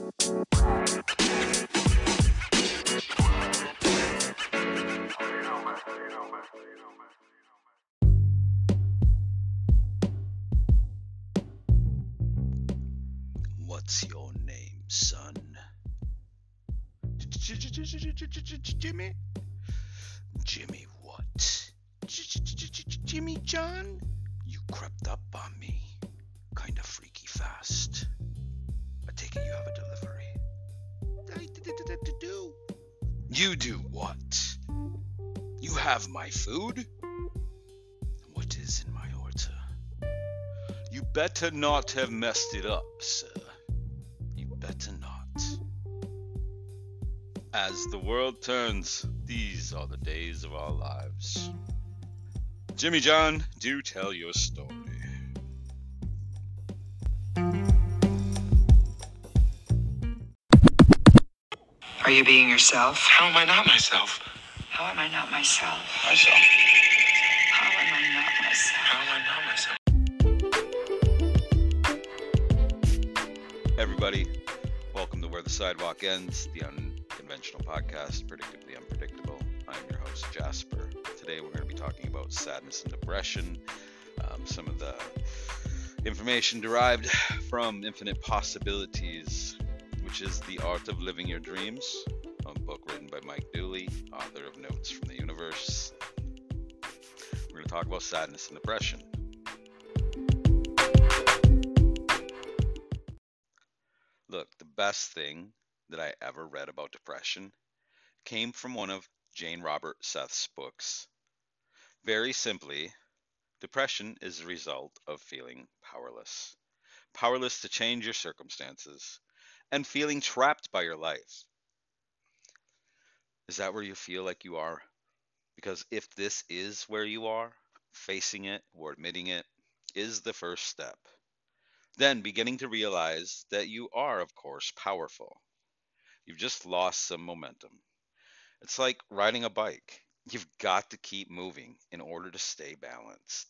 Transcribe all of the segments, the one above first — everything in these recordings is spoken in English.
What's your name, son? Jimmy? Jimmy what? Jimmy John? You crept up on me. Kinda freaky fast. I take it you have a delivery. Do. You do what? You have my food? What is in my order? You better not have messed it up, sir. You better not. As the world turns, these are the days of our lives. Jimmy John, do tell your story. Are you being yourself? How am I not myself? How am I not myself? Myself. How am I not myself? How am I not myself? Everybody, welcome to Where the Sidewalk Ends, the unconventional podcast, Predictably Unpredictable. I'm your host, Jasper. Today we're going to be talking about sadness and depression, some of the information derived from Infinite Possibilities, which is The Art of Living Your Dreams, a book written by Mike Dooley, author of Notes from the Universe. We're going to talk about sadness and depression. Look, the best thing that I ever read about depression came from one of Jane Robert Seth's books. Very simply, depression is the result of feeling powerless. Powerless to change your circumstances and feeling trapped by your life. Is that where you feel like you are? Because if this is where you are, facing it or admitting it is the first step. Then beginning to realize that you are, of course, powerful. You've just lost some momentum. It's like riding a bike. You've got to keep moving in order to stay balanced.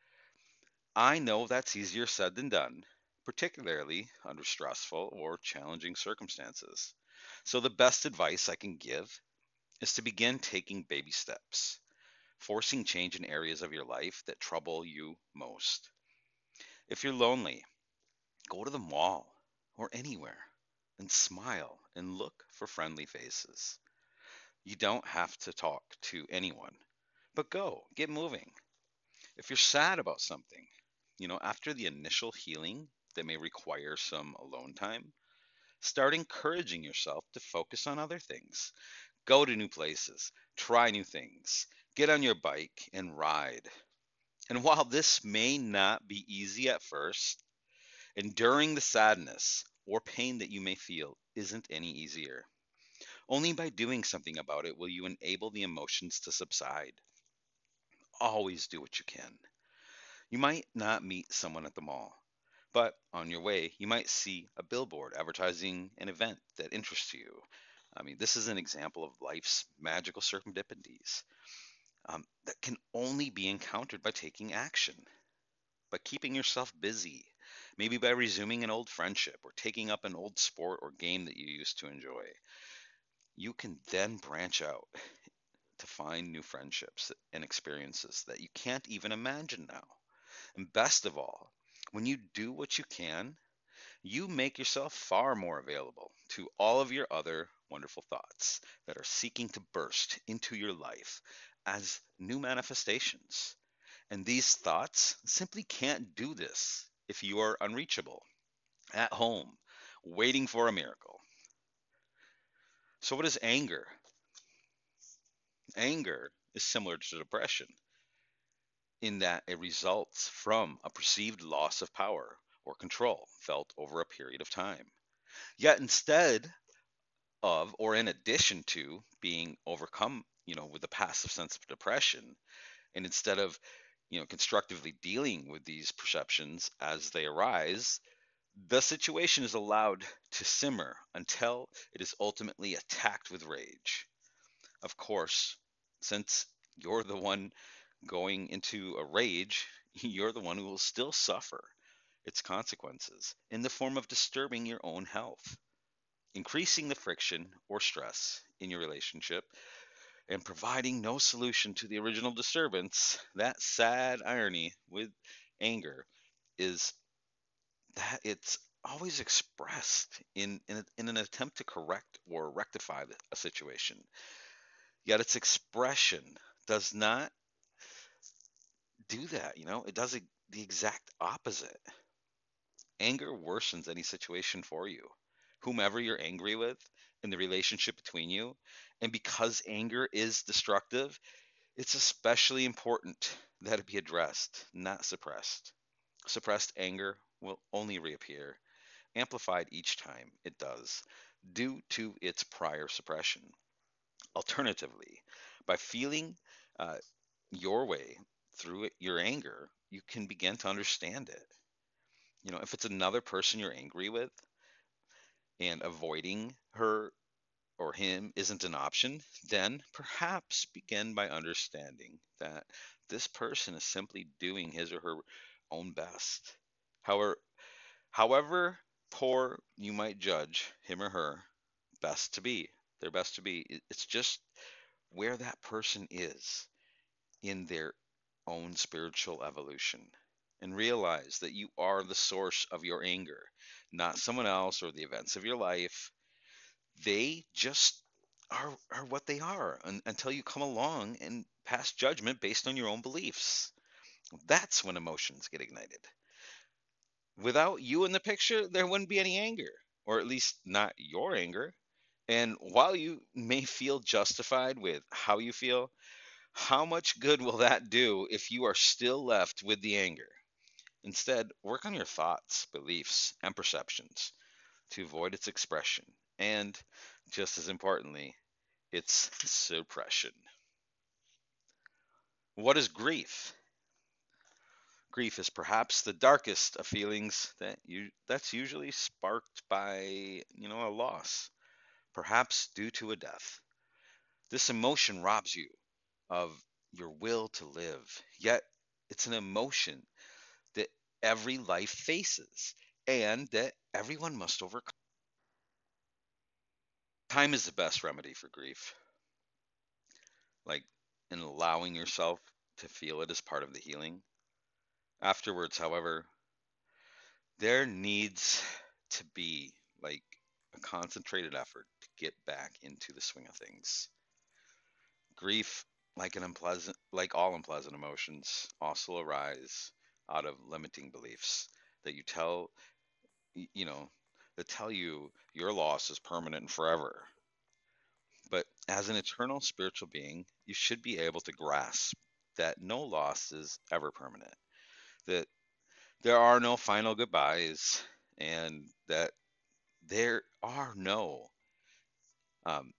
I know that's easier said than done, particularly under stressful or challenging circumstances. So the best advice I can give is to begin taking baby steps, forcing change in areas of your life that trouble you most. If you're lonely, go to the mall or anywhere and smile and look for friendly faces. You don't have to talk to anyone, but go, get moving. If you're sad about something, after the initial healing that may require some alone time, start encouraging yourself to focus on other things. Go to new places, try new things, get on your bike and ride. And while this may not be easy at first, enduring the sadness or pain that you may feel isn't any easier. Only by doing something about it will you enable the emotions to subside. Always do what you can. You might not meet someone at the mall, but on your way, you might see a billboard advertising an event that interests you. This is an example of life's magical serendipities that can only be encountered by taking action, by keeping yourself busy, maybe by resuming an old friendship or taking up an old sport or game that you used to enjoy. You can then branch out to find new friendships and experiences that you can't even imagine now. And best of all, when you do what you can, you make yourself far more available to all of your other wonderful thoughts that are seeking to burst into your life as new manifestations. And these thoughts simply can't do this if you are unreachable, at home, waiting for a miracle. So, what is anger? Anger is similar to depression in that it results from a perceived loss of power or control felt over a period of time. Yet instead of, or in addition to, being overcome, with a passive sense of depression, and instead of, constructively dealing with these perceptions as they arise, the situation is allowed to simmer until it is ultimately attacked with rage. Of course, since you're the one going into a rage, you're the one who will still suffer its consequences in the form of disturbing your own health. increasing the friction or stress in your relationship and providing no solution to the original disturbance. That sad irony with anger is that it's always expressed in an attempt to correct or rectify a situation. Yet its expression does not do that. It does the exact opposite. Anger worsens any situation for you, whomever you're angry with, in the relationship between you. And because anger is destructive, it's especially important that it be addressed, not suppressed. Suppressed anger will only reappear, amplified each time it does, due to its prior suppression. Alternatively, by feeling uh, your way through your anger, you can begin to understand it. If it's another person you're angry with and avoiding her or him isn't an option, then perhaps begin by understanding that this person is simply doing his or her own best. However, however poor you might judge him or her best to be, their best to be, it's just where that person is in their own spiritual evolution. And realize that you are the source of your anger, not someone else or the events of your life. They just are what they are until you come along and pass judgment based on your own beliefs. That's when emotions get ignited. Without you in the picture, there wouldn't be any anger, or at least not your anger. And while you may feel justified with how you feel, how much good will that do if you are still left with the anger? Instead, work on your thoughts, beliefs, and perceptions to avoid its expression, and just as importantly, its suppression. What is grief? Grief is perhaps the darkest of feelings that's usually sparked by, a loss, perhaps due to a death. This emotion robs you of your will to live, yet it's an emotion that every life faces and that everyone must overcome. Time is the best remedy for grief, like in allowing yourself to feel it as part of the healing. Afterwards, however, there needs to be like a concentrated effort to get back into the swing of things. Grief, like all unpleasant emotions, also arise out of limiting beliefs that you know, that tell you your loss is permanent and forever. But as an eternal spiritual being, you should be able to grasp that no loss is ever permanent, that there are no final goodbyes, and that there are no um,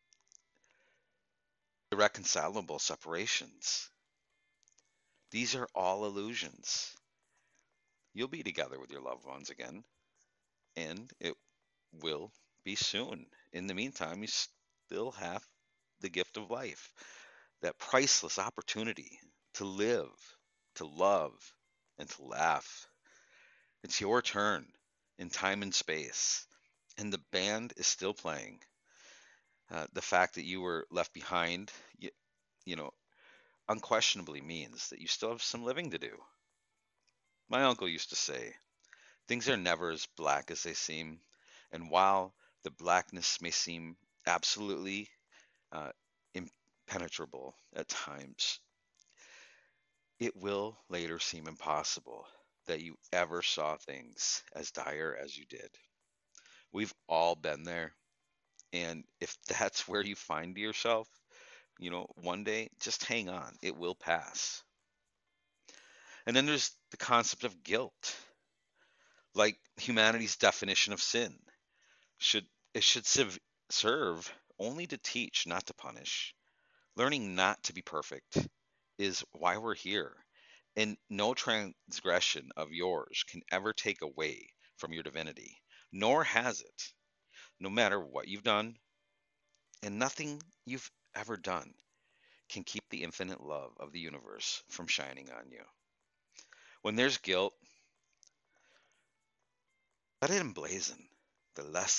irreconcilable separations. These are all illusions. You'll be together with your loved ones again, and it will be soon. In the meantime, you still have the gift of life, that priceless opportunity to live, to love, and to laugh. It's your turn in time and space, and the band is still playing. The fact that you were left behind, you know, unquestionably means that you still have some living to do. My uncle used to say, things are never as black as they seem, and while the blackness may seem absolutely uh, impenetrable at times, it will later seem impossible that you ever saw things as dire as you did. We've all been there, and if that's where you find yourself, one day, just hang on. It will pass. And then there's the concept of guilt, like humanity's definition of sin. Should it should serve only to teach, not to punish. Learning not to be perfect is why we're here, and no transgression of yours can ever take away from your divinity, nor has it, no matter what you've done, and nothing you've ever done can keep the infinite love of the universe from shining on you. When there's guilt, let it emblazon the lesson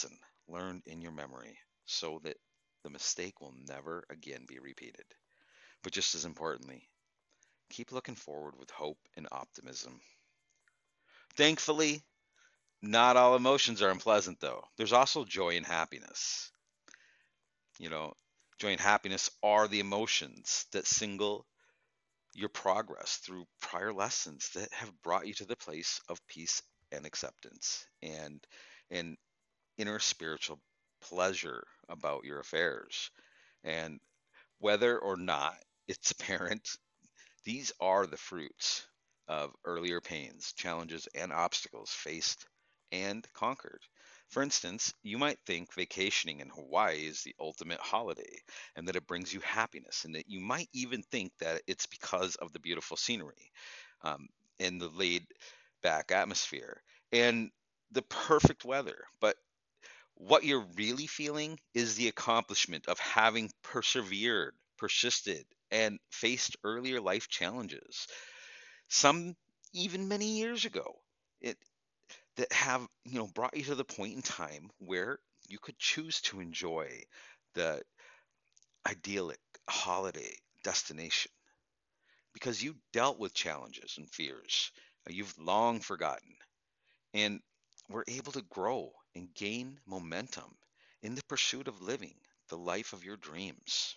learned in your memory so that the mistake will never again be repeated. But just as importantly, keep looking forward with hope and optimism. Thankfully, not all emotions are unpleasant, though. There's also joy and happiness. You know, joy and happiness are the emotions that signal your progress through prior lessons that have brought you to the place of peace and acceptance and inner spiritual pleasure about your affairs. And whether or not it's apparent, these are the fruits of earlier pains, challenges, and obstacles faced and conquered. For instance, you might think vacationing in Hawaii is the ultimate holiday and that it brings you happiness, and that you might even think that it's because of the beautiful scenery um, and the laid back atmosphere and the perfect weather. But what you're really feeling is the accomplishment of having persevered, persisted, and faced earlier life challenges, some even many years ago, it that have, brought you to the point in time where you could choose to enjoy the idyllic holiday destination because you dealt with challenges and fears you've long forgotten, and were able to grow and gain momentum in the pursuit of living the life of your dreams.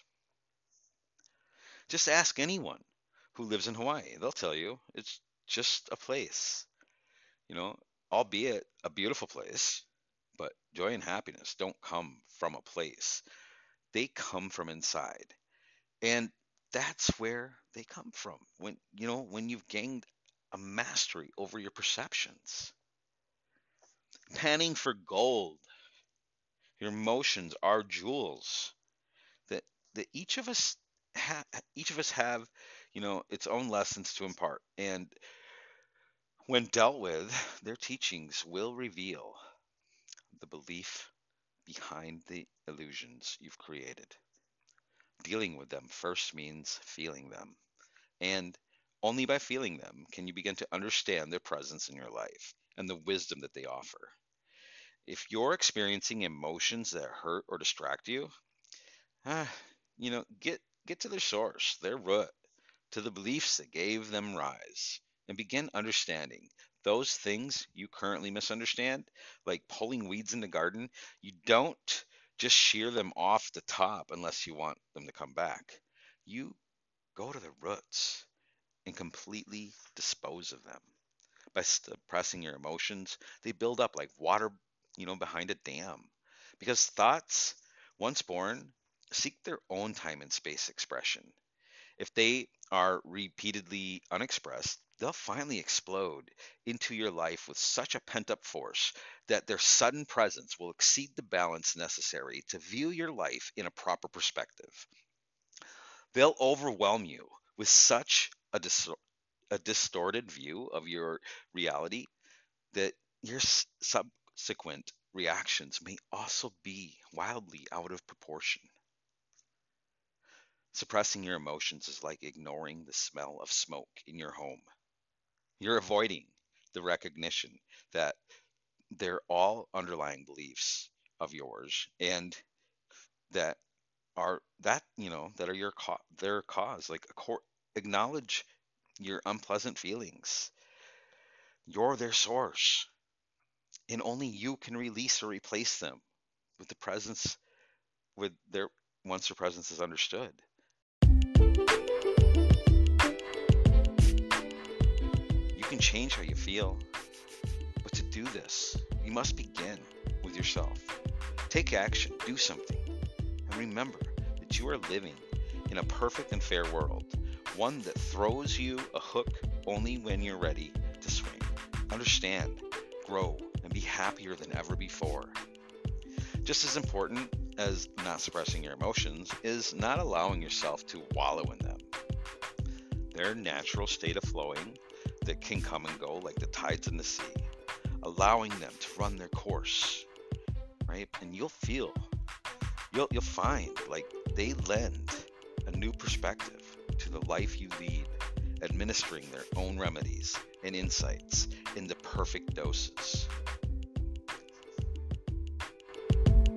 Just ask anyone who lives in Hawaii. They'll tell you it's just a place, you know, albeit a beautiful place, but joy and happiness don't come from a place. They come from inside. And that's where they come from. When you've gained a mastery over your perceptions, panning for gold, your emotions are jewels that that each of us have, its own lessons to impart. And when dealt with, their teachings will reveal the belief behind the illusions you've created. Dealing with them first means feeling them. And only by feeling them can you begin to understand their presence in your life and the wisdom that they offer. If you're experiencing emotions that hurt or distract you, ah, get to their source, their root, to the beliefs that gave them rise, and begin understanding those things you currently misunderstand, like pulling weeds in the garden. You don't just shear them off the top unless you want them to come back. You go to the roots and completely dispose of them. By suppressing your emotions, they build up like water, behind a dam. Because thoughts, once born, seek their own time and space expression. If they are repeatedly unexpressed, they'll finally explode into your life with such a pent up force that their sudden presence will exceed the balance necessary to view your life in a proper perspective. They'll overwhelm you with such a distorted view of your reality that your subsequent reactions may also be wildly out of proportion. Suppressing your emotions is like ignoring the smell of smoke in your home. You're avoiding the recognition that they're all underlying beliefs of yours, and that that are their cause. Like, acknowledge your unpleasant feelings. You're their source, and only you can release or replace them with the presence with their once their presence is understood. You can change how you feel, but to do this, you must begin with yourself. Take action, do something, and remember that you are living in a perfect and fair world, one that throws you a hook only when you're ready to swing. Understand, grow, and be happier than ever before. Just as important as not suppressing your emotions is not allowing yourself to wallow in them. Their natural state of flowing that can come and go like the tides in the sea, allowing them to run their course, right? And you'll find like they lend a new perspective to the life you lead, administering their own remedies and insights in the perfect doses.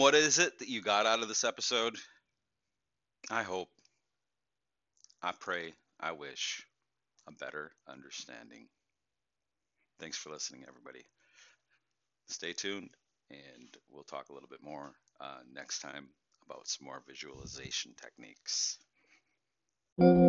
what is it that you got out of this episode? I hope, I pray, I wish a better understanding. Thanks for listening, everybody. Stay tuned, and we'll talk a little bit more next time about some more visualization techniques.